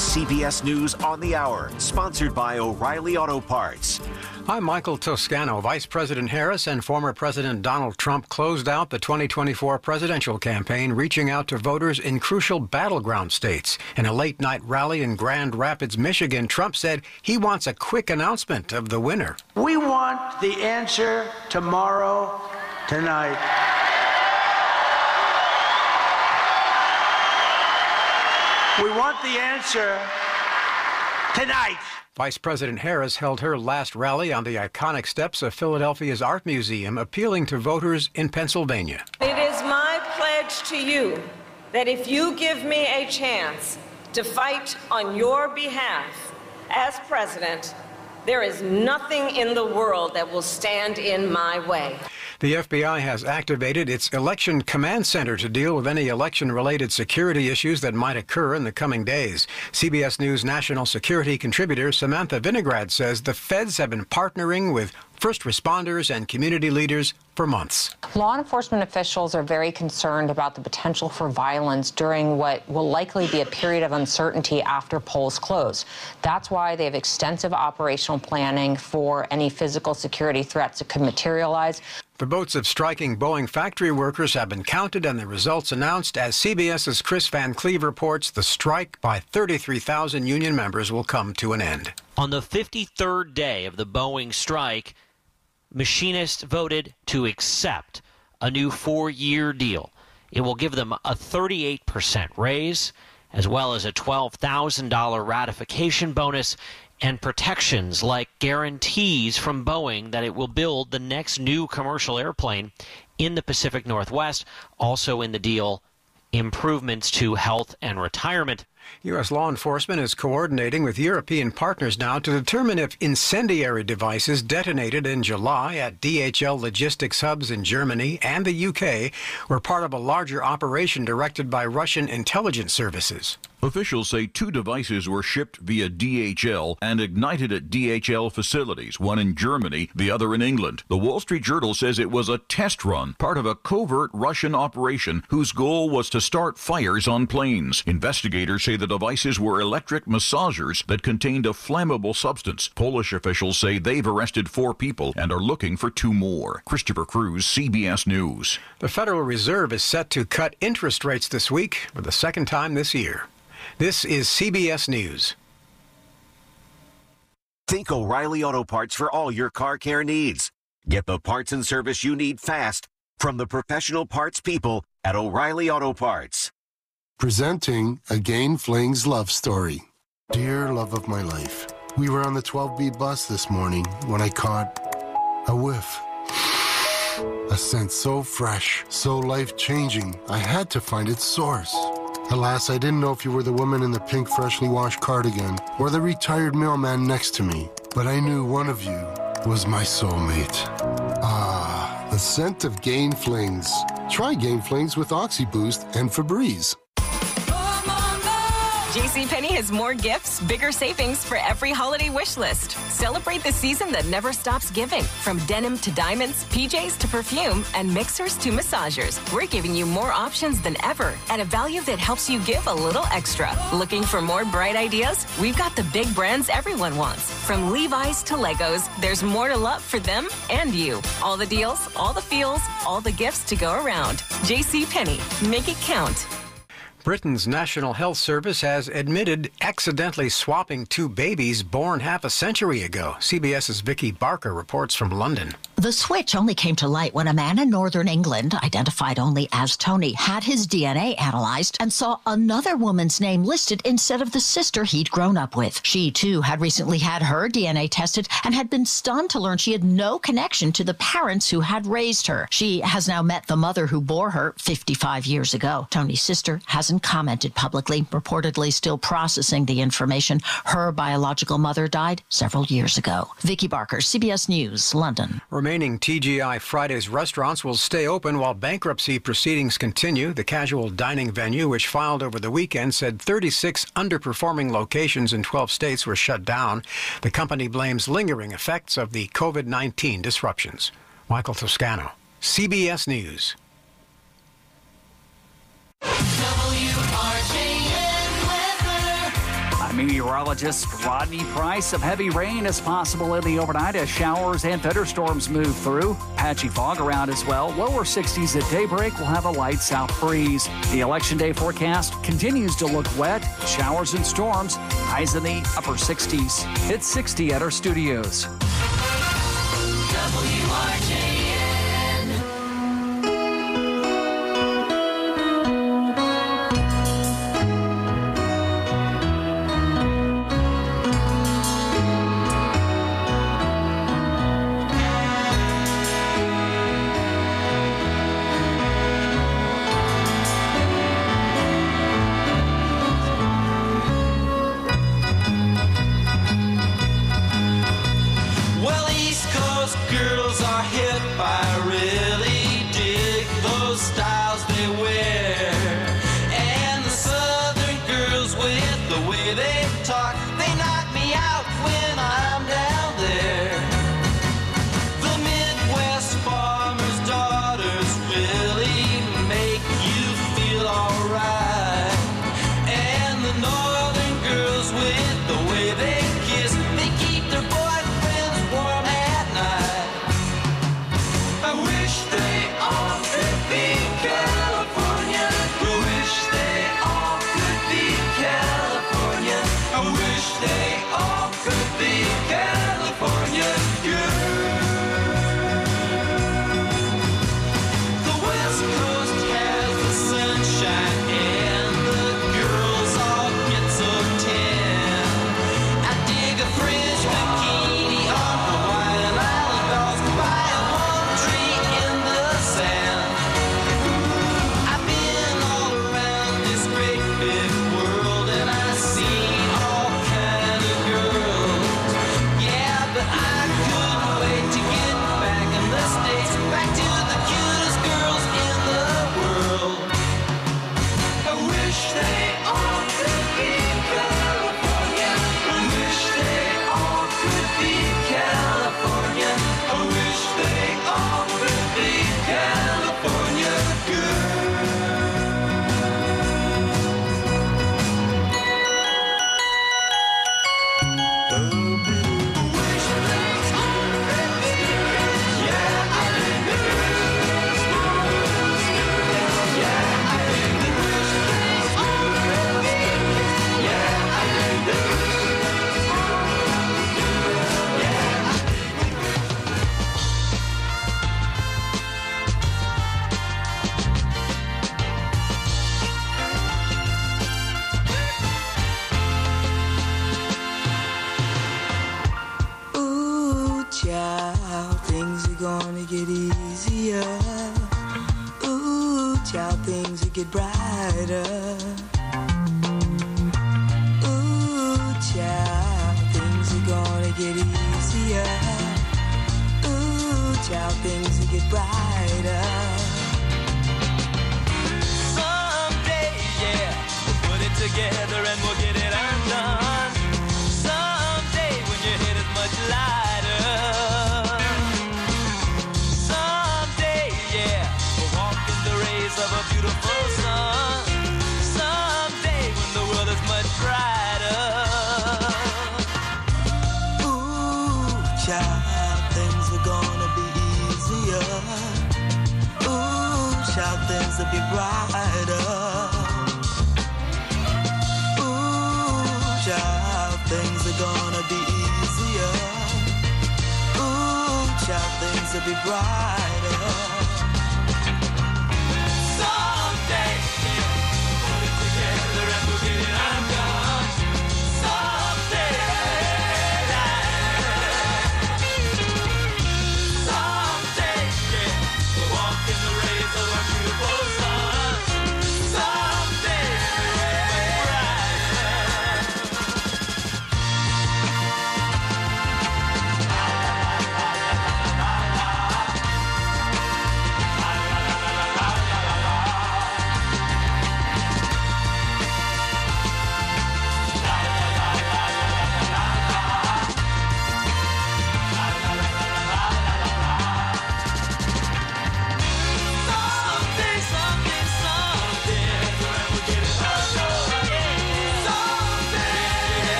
CBS News on the Hour, sponsored by O'Reilly Auto Parts. I'm Michael Toscano. Vice President Harris and former President Donald Trump closed out the 2024 presidential campaign, reaching out to voters in crucial battleground states. In a late-night rally in Grand Rapids, Michigan, Trump said he wants a quick announcement of the winner. We want the answer tomorrow, tonight. We want the answer tonight. Vice President Harris held her last rally on the iconic steps of Philadelphia's Art Museum, appealing to voters in Pennsylvania. It is my pledge to you that if you give me a chance to fight on your behalf as president, there is nothing in the world that will stand in my way. The FBI has activated its Election Command Center to deal with any election-related security issues that might occur in the coming days. CBS News national security contributor Samantha Vinograd says the feds have been partnering with first responders and community leaders for months. Law enforcement officials are very concerned about the potential for violence during what will likely be a period of uncertainty after polls close. That's why they have extensive operational planning for any physical security threats that could materialize. The votes of striking Boeing factory workers have been counted and the results announced. As CBS's Chris Van Cleve reports, the strike by 33,000 union members will come to an end. On the 53rd day of the Boeing strike, machinists voted to accept a new 4-year deal. It will give them a 38% raise, as well as a $12,000 ratification bonus and protections like guarantees from Boeing that it will build the next new commercial airplane in the Pacific Northwest. Also in the deal, improvements to health and retirement. U.S. law enforcement is coordinating with European partners now to determine if incendiary devices detonated in July at DHL logistics hubs in Germany and the UK were part of a larger operation directed by Russian intelligence services. Officials say 2 devices were shipped via DHL and ignited at DHL facilities, one in Germany, the other in England. The Wall Street Journal says it was a test run, part of a covert Russian operation whose goal was to start fires on planes. Investigators say the devices were electric massagers that contained a flammable substance. Polish officials say they've arrested 4 people and are looking for 2 more. Christopher Cruz, CBS News. The Federal Reserve is set to cut interest rates this week for the second time this year. This is CBS News. Think O'Reilly Auto Parts for all your car care needs. Get the parts and service you need fast from the professional parts people at O'Reilly Auto Parts. Presenting a Gain Flings love story. Dear love of my life, we were on the 12B bus this morning when I caught a whiff. A scent so fresh, so life-changing, I had to find its source. Alas, I didn't know if you were the woman in the pink freshly washed cardigan or the retired mailman next to me, but I knew one of you was my soulmate. Ah, the scent of Gain Flings. Try Gain Flings with OxyBoost and Febreze. JCPenney has more gifts, bigger savings for every holiday wish list. Celebrate the season that never stops giving. From denim to diamonds, PJs to perfume, and mixers to massagers. We're giving you more options than ever at a value that helps you give a little extra. Looking for more bright ideas? We've got the big brands everyone wants. From Levi's to Legos, there's more to love for them and you. All the deals, all the feels, all the gifts to go around. JCPenney. Make it count. Britain's National Health Service has admitted accidentally swapping 2 babies born half a century ago. CBS's Vicky Barker reports from London. The switch only came to light when a man in northern England, identified only as Tony, had his DNA analyzed and saw another woman's name listed instead of the sister he'd grown up with. She, too, had recently had her DNA tested and had been stunned to learn she had no connection to the parents who had raised her. She has now met the mother who bore her 55 years ago. Tony's sister hasn't commented publicly, reportedly still processing the information. Her biological mother died several years ago. Vicky Barker, CBS News, London. Remaining TGI Fridays restaurants will stay open while bankruptcy proceedings continue. The casual dining venue, which filed over the weekend, said 36 underperforming locations in 12 states were shut down. The company blames lingering effects of the COVID-19 disruptions. Michael Toscano, CBS News. I'm meteorologist Rodney Price. Some heavy rain is possible in the overnight as showers and thunderstorms move through. Patchy fog around as well. Lower 60s at daybreak. We'll have a light south breeze. The Election Day forecast continues to look wet. Showers and storms. Highs in the upper 60s. It's 60 at our studios.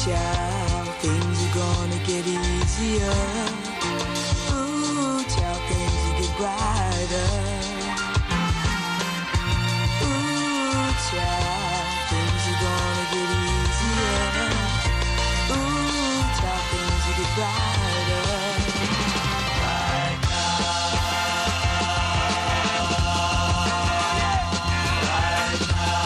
child, things are gonna get easier. Ooh, child, things will get brighter. Ooh, child, things are gonna get easier. Ooh, child, things will get brighter. Right now. Right now.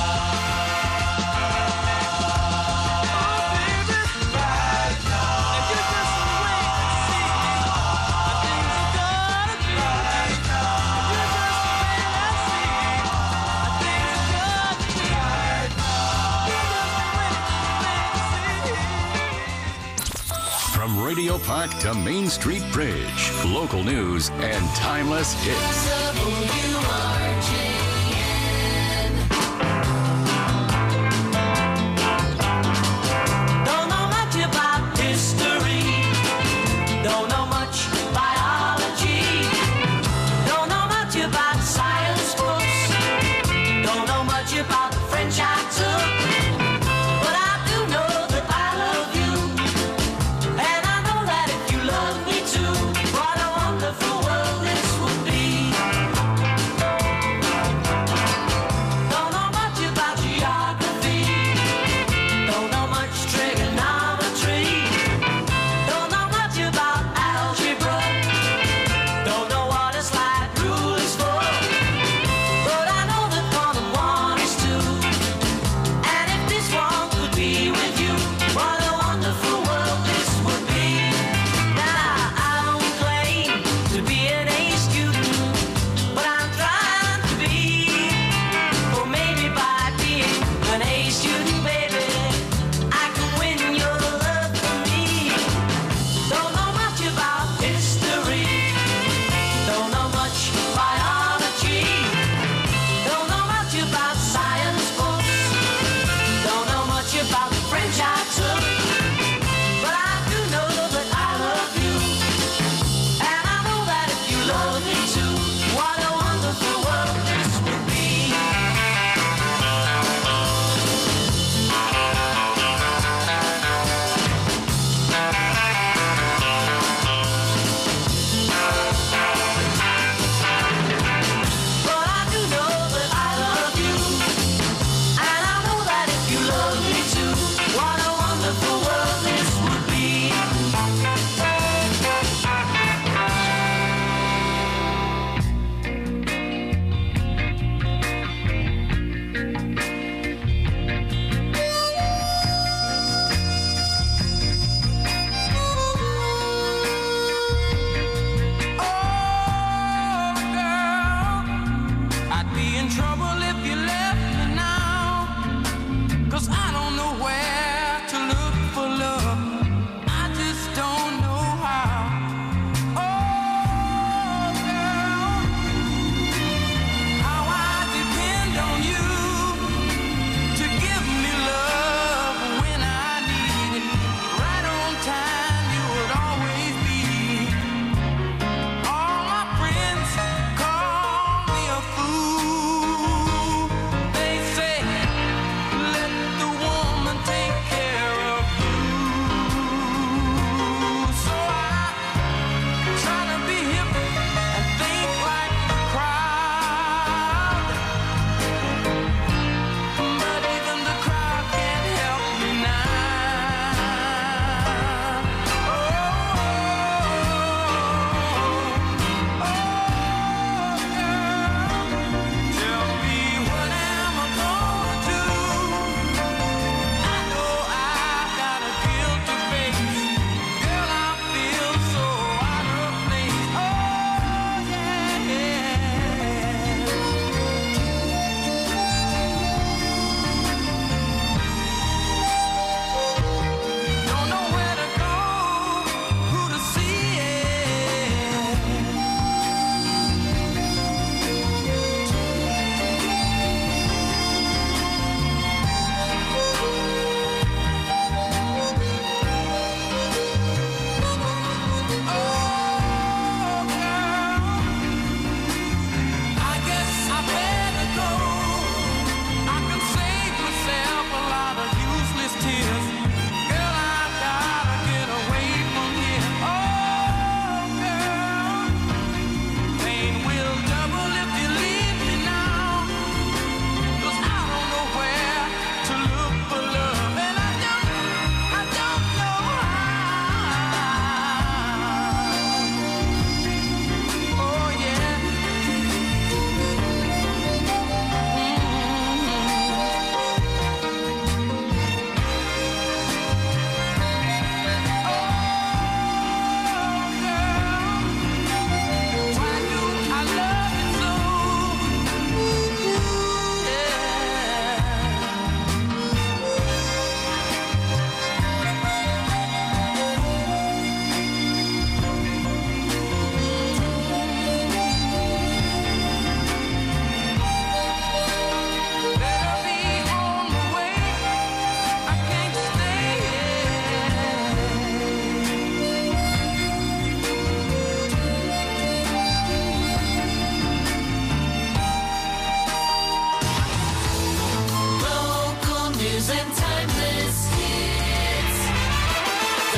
From Radio Park to Main Street Bridge, local news and timeless hits. Don't know much about history. Don't know much biology. Don't know much about science books. Don't know much about the French I took. But I do know that I love you. And I know that if you love me too, what a wonderful world this would be.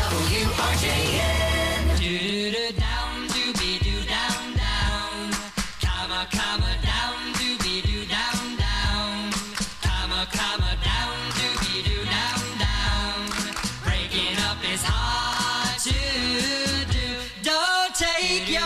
WRJN. Do-do-do down, doobie-doo down, down. Comma, comma, down, doobie-doo down, down. Comma, comma, down, doobie-doo down, down. Breaking up is hard to do. Don't take your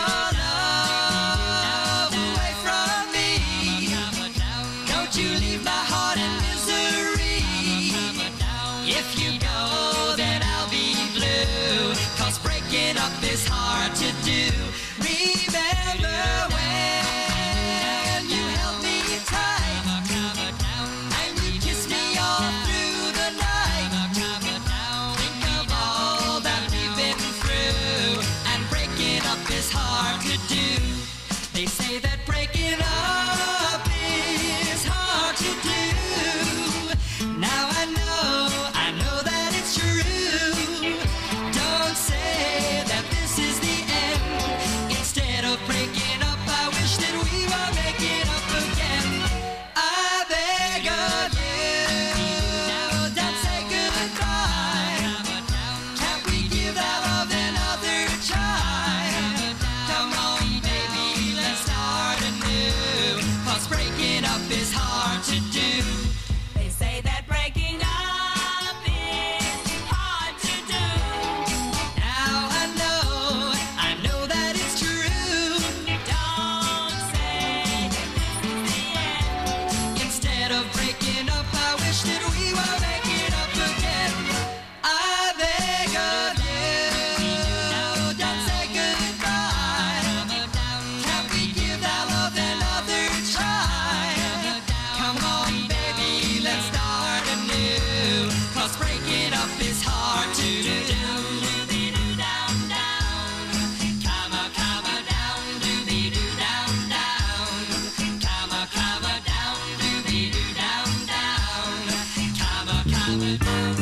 love away from me. Don't you leave my heart in misery. If you go, then I'll be blue. 'Cause breaking up is hard to do. Remember when you held me tight and you kissed me all through the night. Think of all that we've been through, and breaking up is hard to do. They say that breaking up is hard to do. Now I know that it's true. Don't say that this is the end. Instead of breaking up, I wish that we were making up again. I beg of you, don't say goodbye. Can't we give our love another try? Come on, baby, let's start anew. 'Cause breaking up is hard to do. They say that breaking up is hard to do. Now I know that it's true. Don't say that this is the end. Instead of breaking up, I wish that we were making up again. I beg of you, don't say goodbye. Can't we give our love another try? Come on, baby, let's start anew. 'Cause breaking up is hard to do. Doobie-doo down, down. Comma, comma, down, doobie-doo down, down. Comma, comma, down, doobie-doo down, down. Comma, comma, down,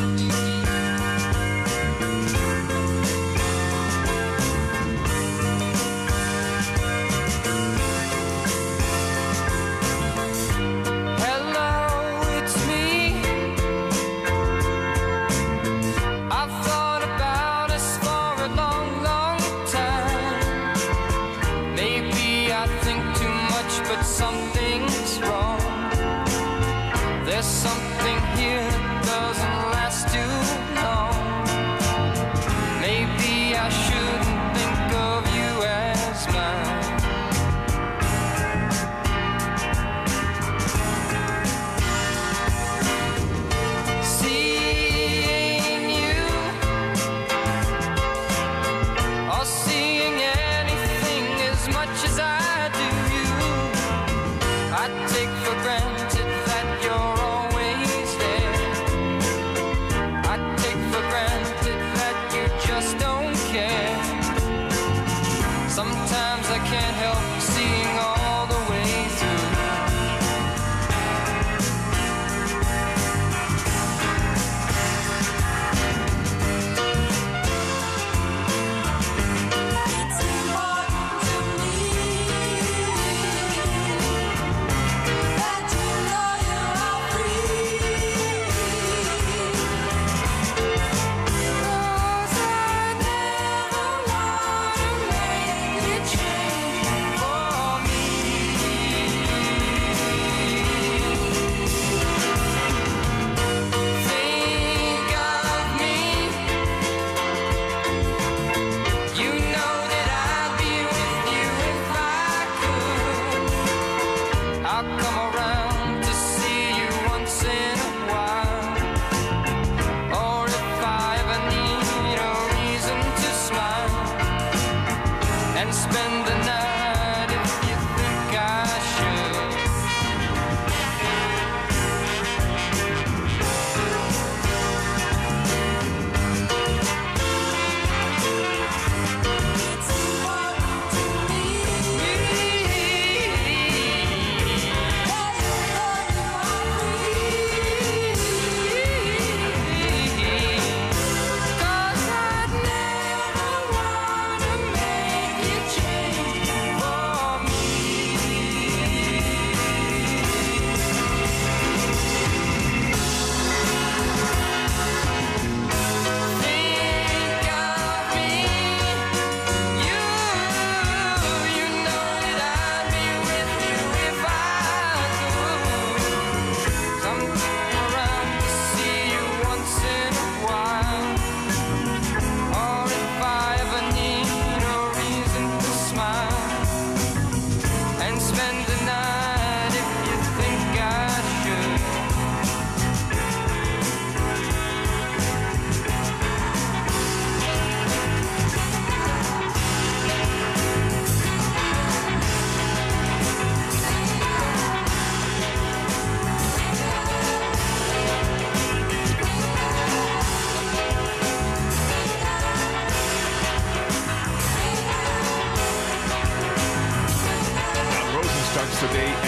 Hello, it's me. I've thought about us for a long, long time. Maybe I think too much, but something's wrong. There's something here that doesn't last too long. Maybe I shouldn't think of you as mine. Seeing you or seeing anything as much as I do you, I take for granted that you're always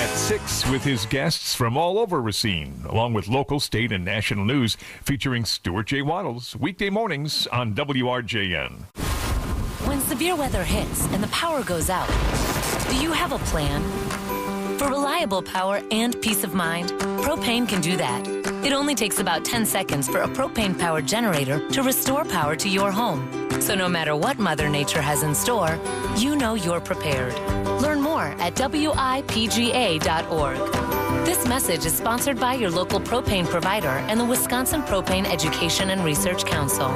at 6 with his guests from all over Racine, along with local, state, and national news, featuring Stuart J. Waddles, weekday mornings on WRJN. When severe weather hits and the power goes out, do you have a plan? For reliable power and peace of mind, Propane can do that. It only takes about 10 seconds for a propane-powered generator to restore power to your home. So no matter what Mother Nature has in store, you know you're prepared. Learn more at WIPGA.org. This message is sponsored by your local propane provider and the Wisconsin Propane Education and Research Council.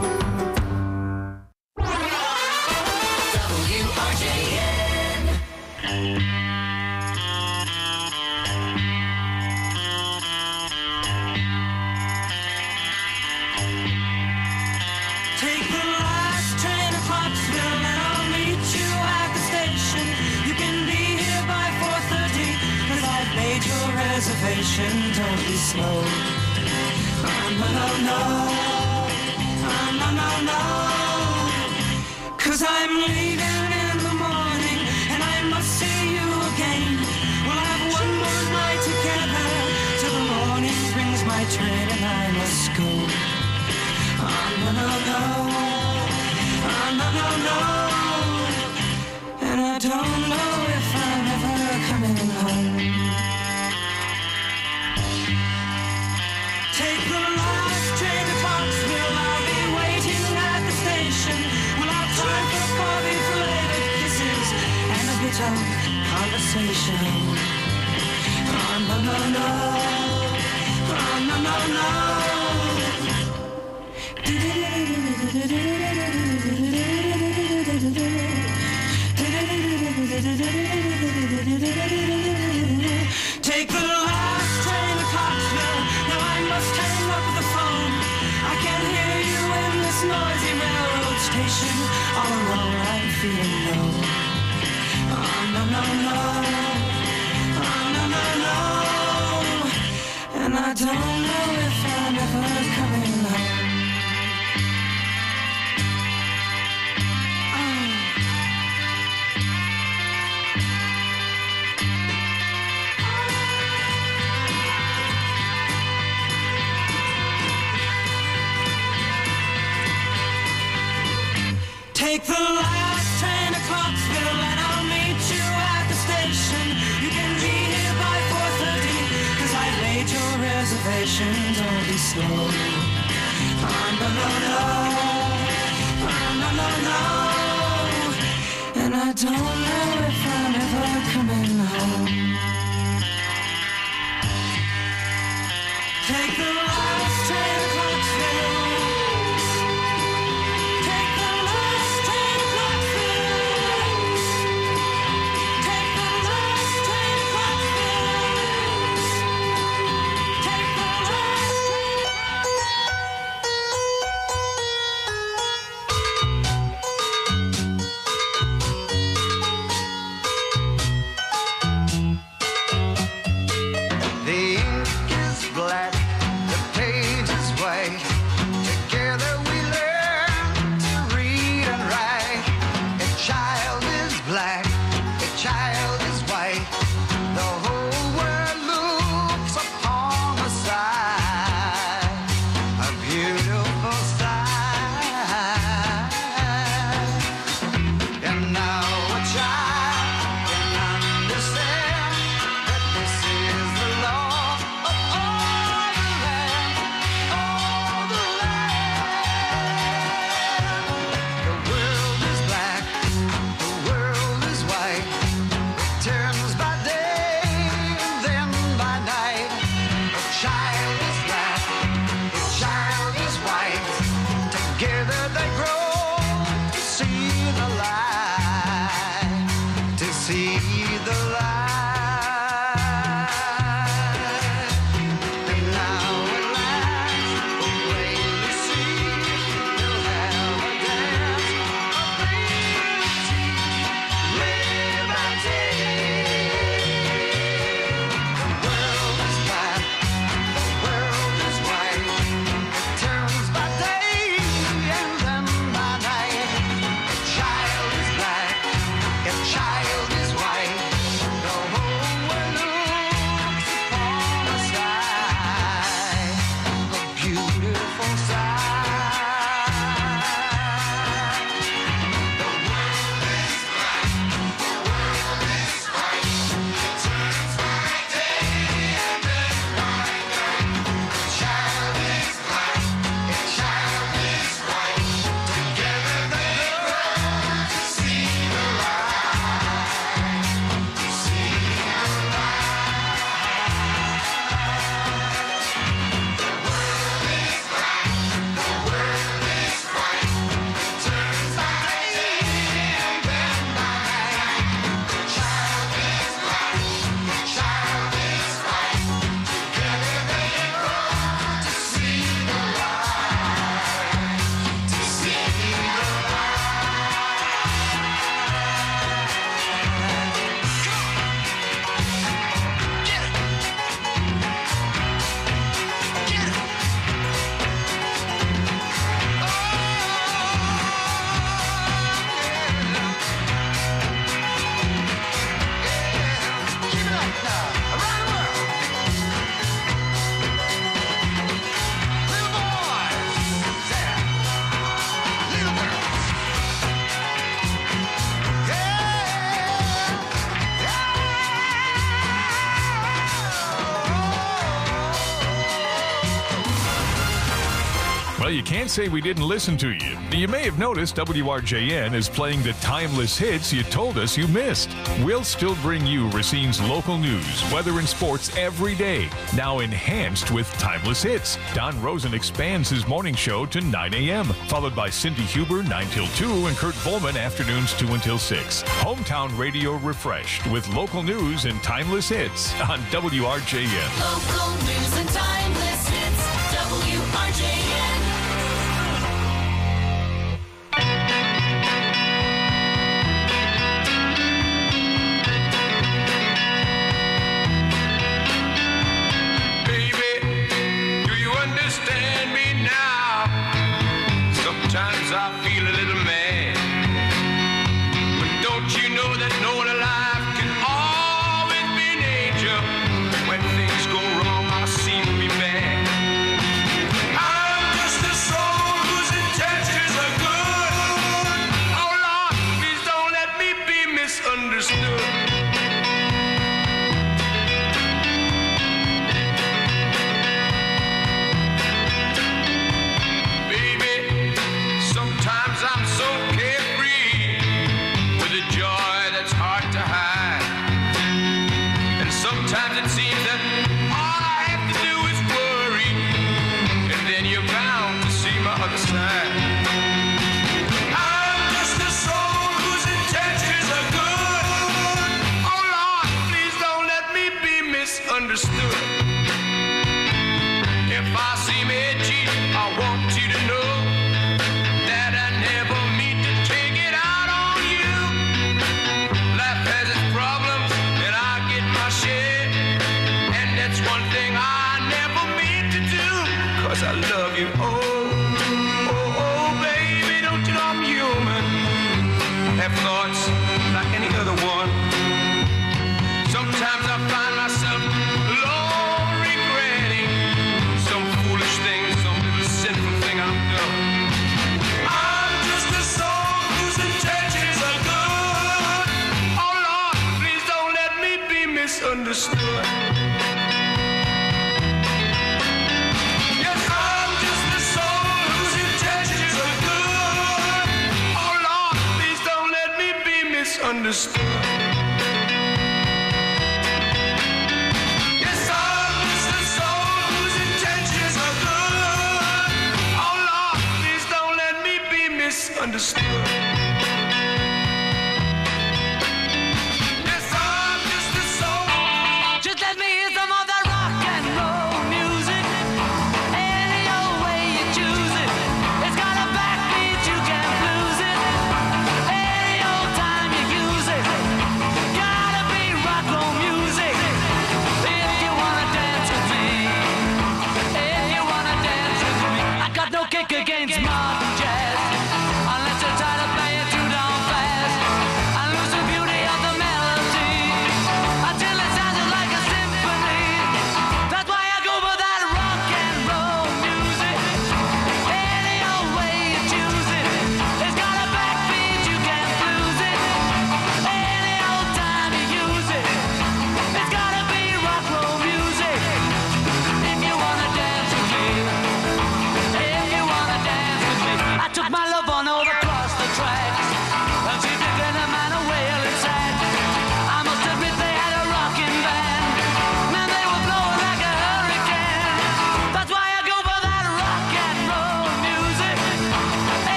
Don't be slow. No. 'Cause I'm leaving in the morning and I must see you again. We'll have one more night together till the morning brings my train and I must go. No. And I don't know if I'm ever coming home. Take the last train to Foxville. I'll be waiting at the station. We'll have time for coffee, flavoured kisses, and a bit of conversation. Take the last train to Coxville. Now I must hang up the phone. I can't hear you in this noisy railroad station. All alone I'm feeling low. No. And I don't know if I'm ever coming home. Take the last train to Clarksville and I'll meet you at the station. You can be here by 4:30, 'cause I've made your reservation. Don't be slow. No. And I don't know if I'm ever coming home. Take the last train to Clarksville. Well, you can't say we didn't listen to you. You may have noticed WRJN is playing the timeless hits you told us you missed. We'll still bring you Racine's local news, weather, and sports every day, now enhanced with timeless hits. Don Rosen expands his morning show to 9 a.m., followed by Cindy Huber 9 till 2 and Kurt Volman afternoons 2 until 6. Hometown radio refreshed with local news and timeless hits on WRJN. Local news and timeless hits, WRJN. Sometimes I feel a little mad, but don't you know that no one alive can always be an angel? When things go wrong, I seem to be bad. I'm just a soul whose intentions are good. Oh Lord, please don't let me be misunderstood. Sometimes I'm so carefree with a joy that's hard to hide. And sometimes it seems that all I have to do is worry, and then you're bound to see my other side. I'm just a soul whose intentions are good. Oh Lord, please don't let me be misunderstood. If I seem edgy, I want you to know that I never mean to take it out on you. Life has its problems, and I get my share. And that's one thing I never mean to do, 'cause I love you. Oh, baby, don't you know I'm human? Have thoughts like any other one. Sometimes I find myself alone regretting some foolish thing, some little sinful thing I've done. I'm just a soul whose intentions are good. Oh Lord, please don't let me be misunderstood. Yes, I'm just a soul whose intentions are good. Oh Lord, please don't let me be misunderstood. Yes, I'm just a soul whose intentions are good. Oh Lord, please don't let me be misunderstood. Yes, I'm just a soul. Just let me hear some of that rock and roll music. Any old way you choose it. It's got a backbeat, you can't lose it. Any old time you use it. Gotta be rock roll music. If you wanna dance with me. If you wanna dance with me. I got no kick against modern jazz. Unless you're trying to play it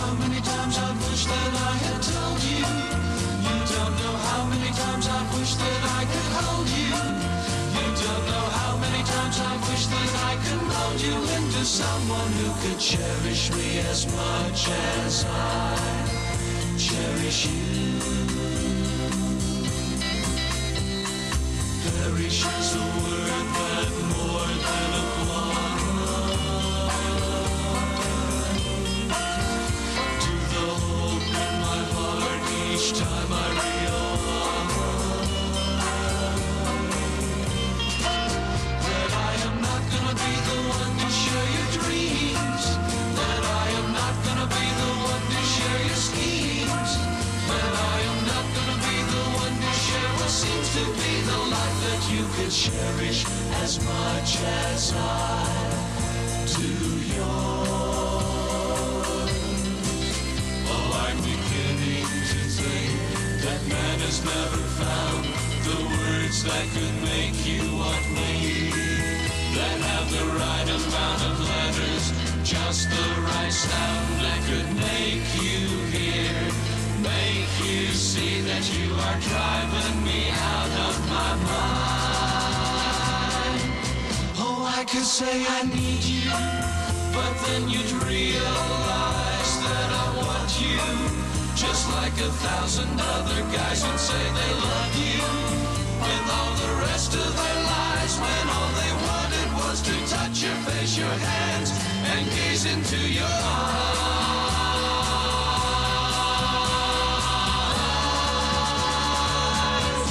how many times I wish that I had told you. You don't know how many times I wish that I could hold you. You don't know how many times I wish that I could mold you into someone who could cherish me as much as I cherish you. Perish is a word that more than applies to the hope in my heart each time I realize that I am not gonna be the one to share your dreams, that I am not gonna be the one to share your schemes, that I am not gonna be the one to share what seems to be the life that you could cherish as much as I do yours. Oh, I'm beginning to think that man has never found the words that could make you want me, that have the right amount of letters, just the right sound that could make you hear, make you see that you are driving me out of my mind. Oh, I could say I need you, but then you'd realize that I want you, just like 1,000 other guys would say they love you, with all the rest of their lives, when all they wanted was to touch your face, your hands, and gaze into your eyes.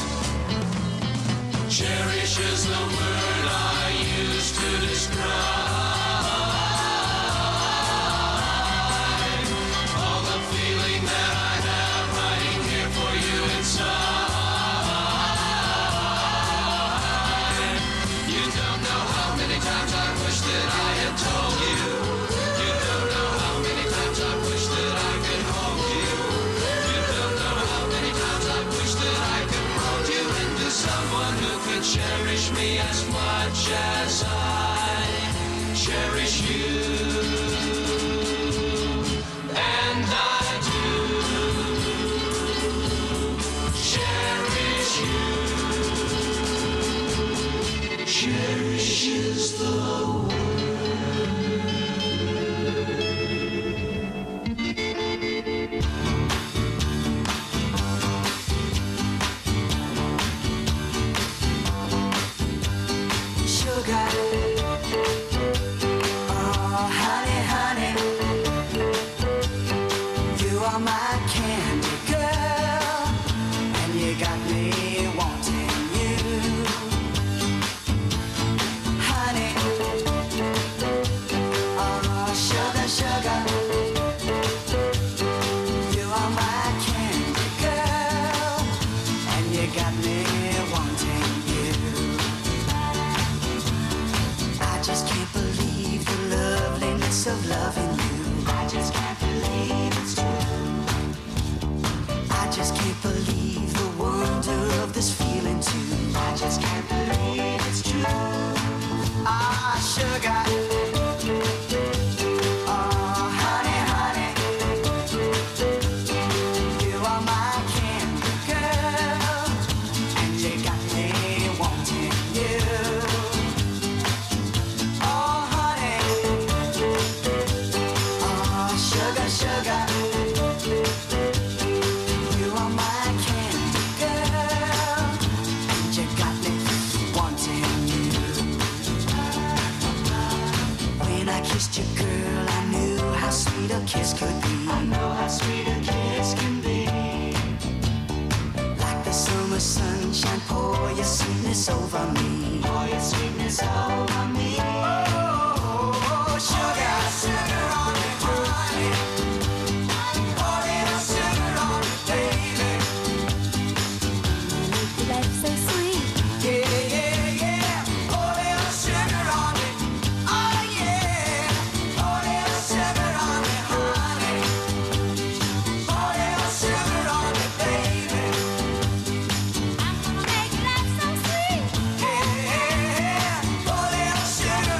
Cherish is the word I use to describe all the feeling that I have hiding here for you inside. You don't know how many times I wish that I had told you. You don't know how many times I wish that I could hold you. You don't know how many times I wish that I could mold you into someone who could cherish me as much as I cherish you. And I do cherish you. Cherish is the sugar. Oh, honey, honey, you are my candy girl, and you got me wanting you. Honey, oh, sugar, sugar, you are my candy girl, and you got me wanting you. I just can't believe the loveliness of loving you. I just can't believe it's true. I just can't believe the wonder of this feeling too. I just can't believe it's true. Ah, sugar. Oh, honey, honey, you are my candy girl, and you got me wanting you. Oh, honey, oh, sugar, sugar, you are my candy girl, and you got me wanting you. When I kissed you, girl, I knew how sweet a kiss could be. I know how sweet a kiss can be. Like the summer sunshine, pour your sweetness over me. Pour your sweetness over me. Oh, sugar, sugar on me, honey. Pour little sugar on me, baby. Make your life so sweet. Yeah, yeah, yeah. Pour little sugar on me. Oh, yeah. Pour little sugar on me, honey. Pour little sugar on me, baby. I'm gonna make your life so sweet. Yeah, yeah, yeah. Pour little sugar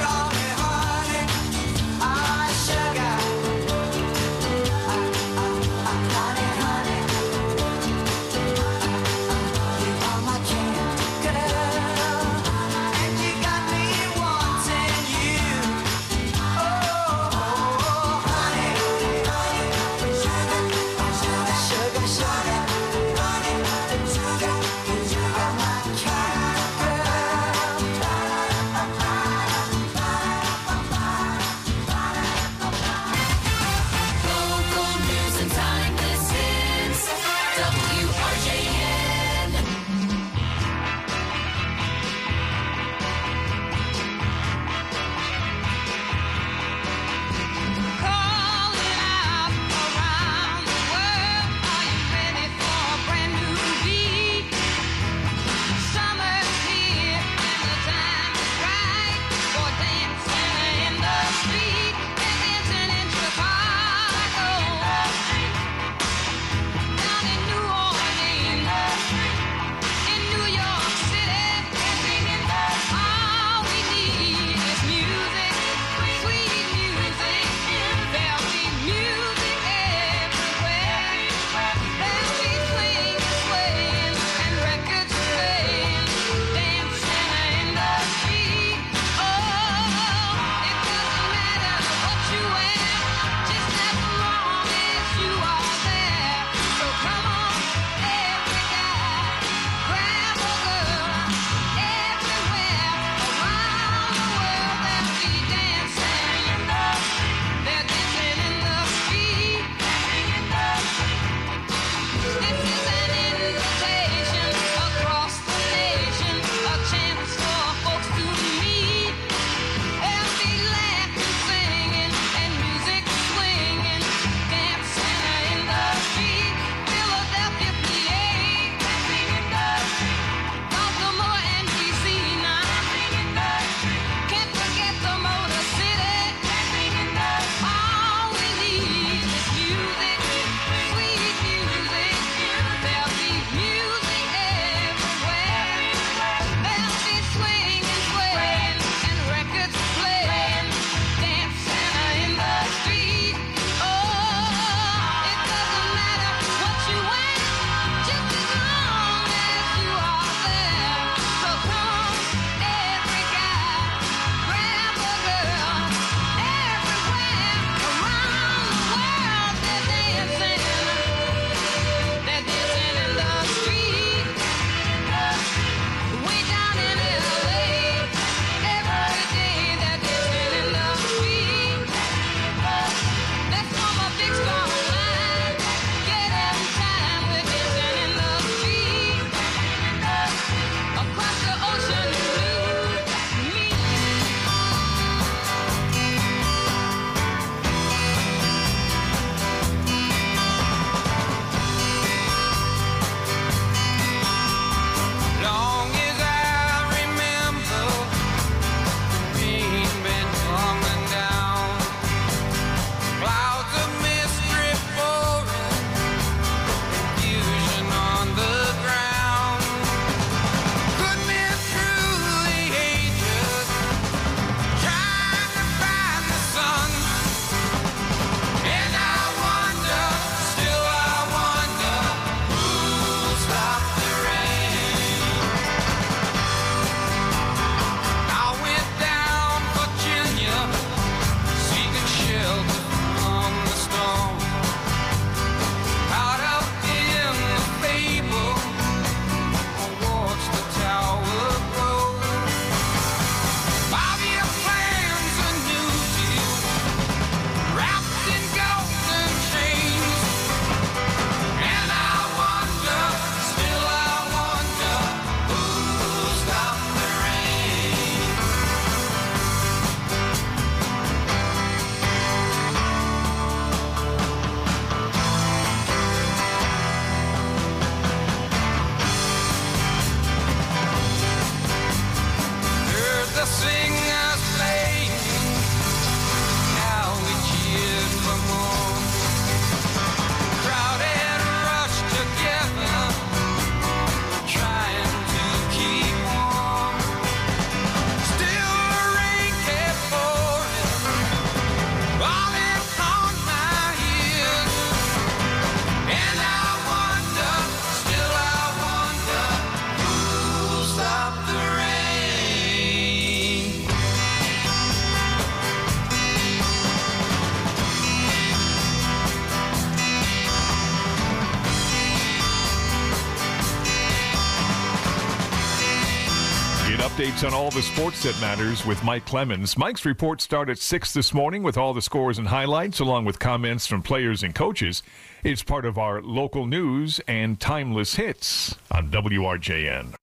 updates on all the sports that matters with Mike Clemens. Mike's reports start at 6 this morning with all the scores and highlights, along with comments from players and coaches. It's part of our local news and timeless hits on WRJN.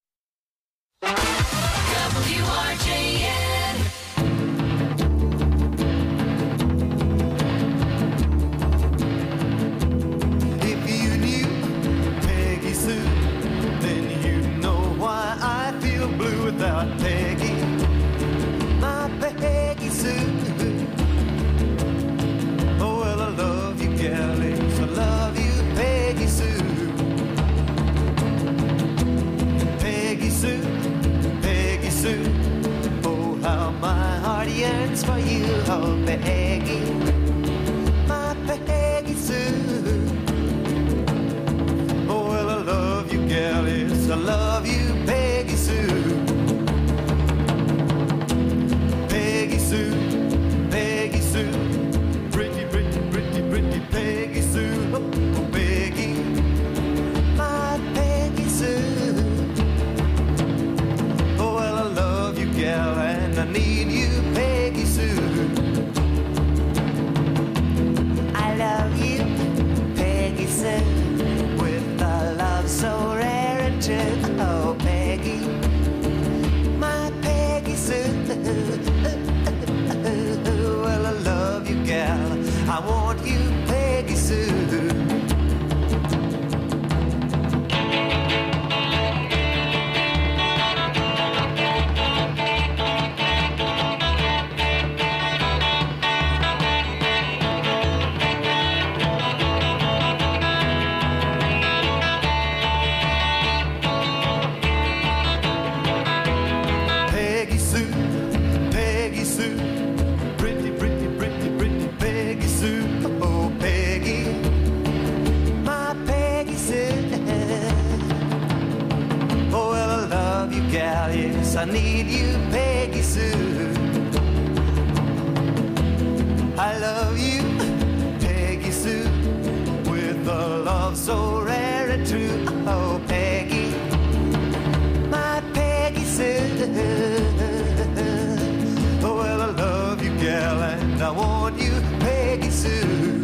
WRJN. If you knew Peggy Sue, then you'd know why I feel blue without Peggy. My Peggy Sue. Oh, well, I love you, galleys. I love you, Peggy Sue. Peggy Sue, Peggy Sue. Oh, how my heart yearns for you, oh, Peggy. My Peggy Sue. Oh, well, I love you, galleys. I love you, Peggy Sue. Peggy Sue, Peggy Sue. Pretty, pretty, pretty, pretty Peggy Sue. Oh, Peggy. My Peggy Sue. Oh, well, I love you, gal, and I need you, Peggy Sue. I love you, Peggy Sue, with a love so rare and true. Oh, Peggy, my Peggy Sue. Well, I love you, gal. I want you, Peggy Sue. Peggy Sue, Peggy Sue, pretty, pretty, pretty, pretty Peggy Sue. Oh, Peggy, my Peggy Sue. Oh, well, I love you, gal, yes, I need you, Peggy Sue. I love you, Peggy Sue, with a love so rare and true. Oh, Peggy, my Peggy Sue. Oh, well, I love you, gal, and I want you, Peggy Sue.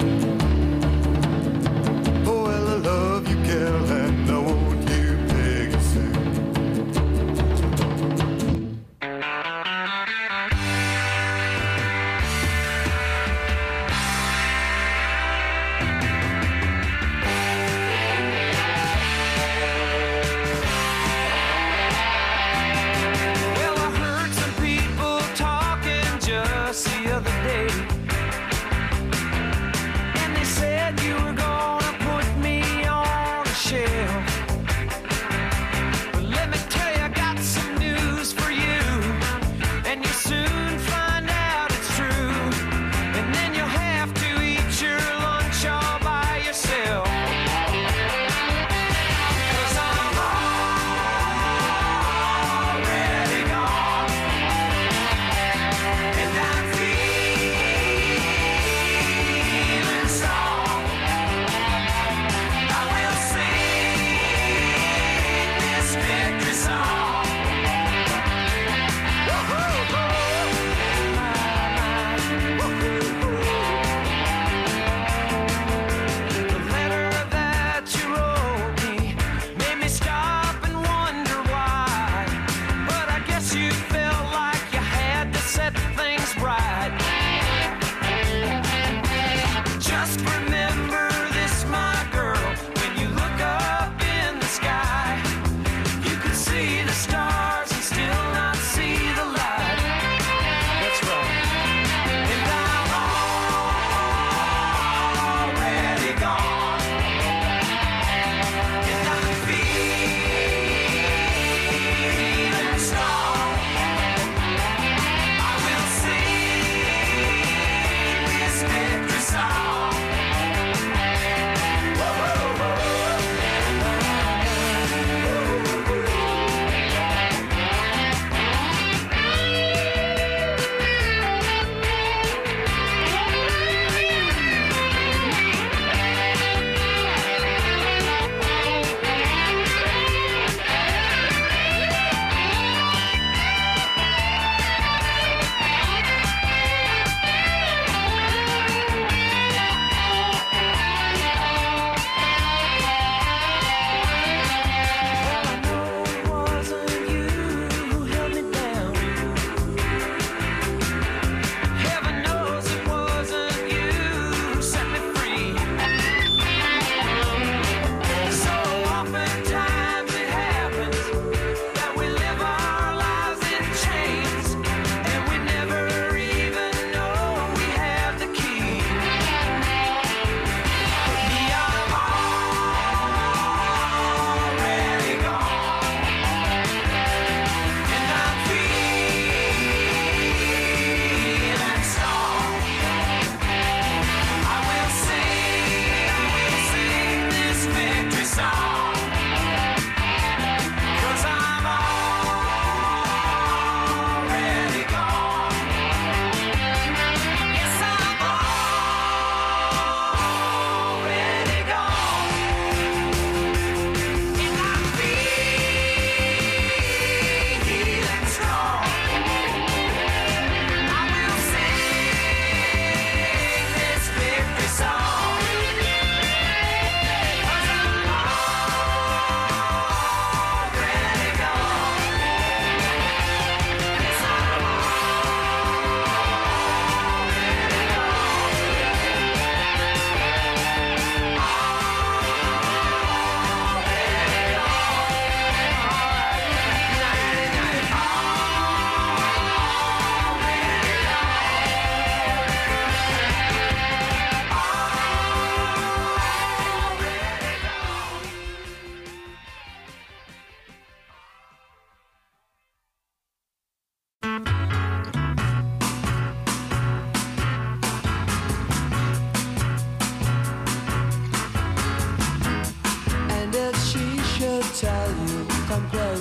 Oh, well, I love you, gal, and I want you, Peggy Sue.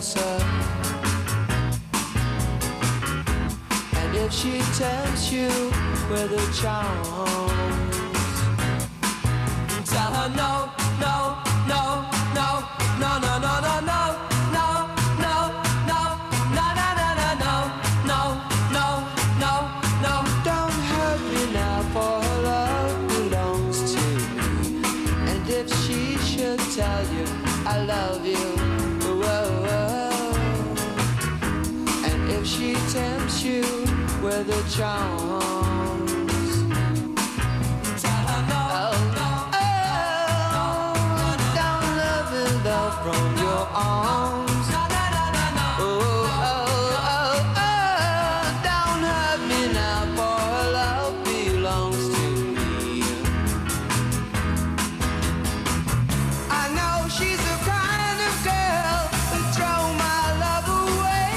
closer. And if she tempts you with her charms, tell her no, no, no, no, no, no, no, no, no. Tell you I love you, whoa, whoa. And if she tempts you with her charms, tell her no, no, don't love and love from your arms. Don't hurt me now, for her love belongs to me. She's the kind of girl who throw my love away,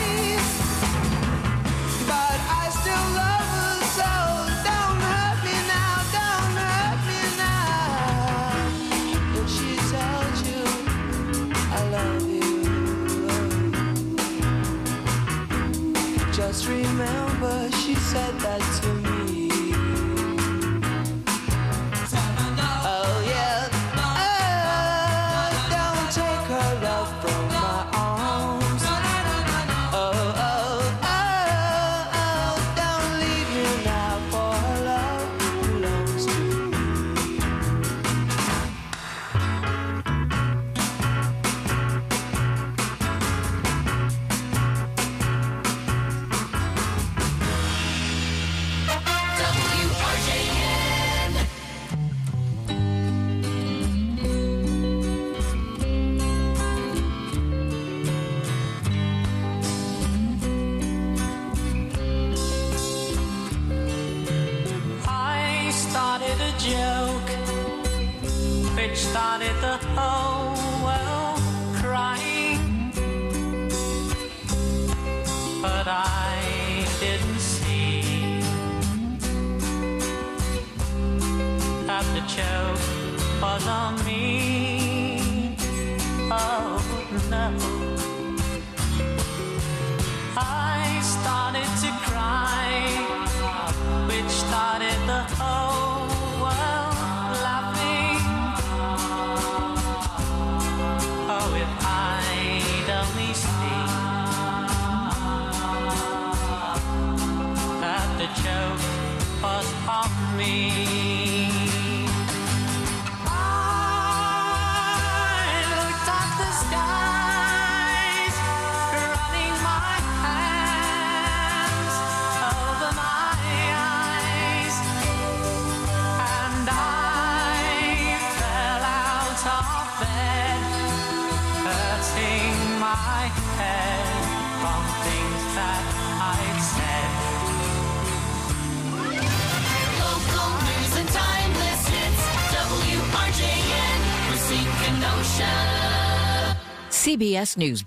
but I still love her, so don't hurt me now, don't hurt me now. If she tells you I love you, just remember she said that to me. Started the whole world crying, but I didn't see that the joke was on me. Oh no, I started to cry, which started the whole world laughing. Oh, if I'd only seen that the joke was on me. I looked at the skies, running my hands over my eyes, and I fell out of bed, hurting my head from things that I'd said. Local news and timeless hits. WRJN, Racine, Kenosha. CBS News.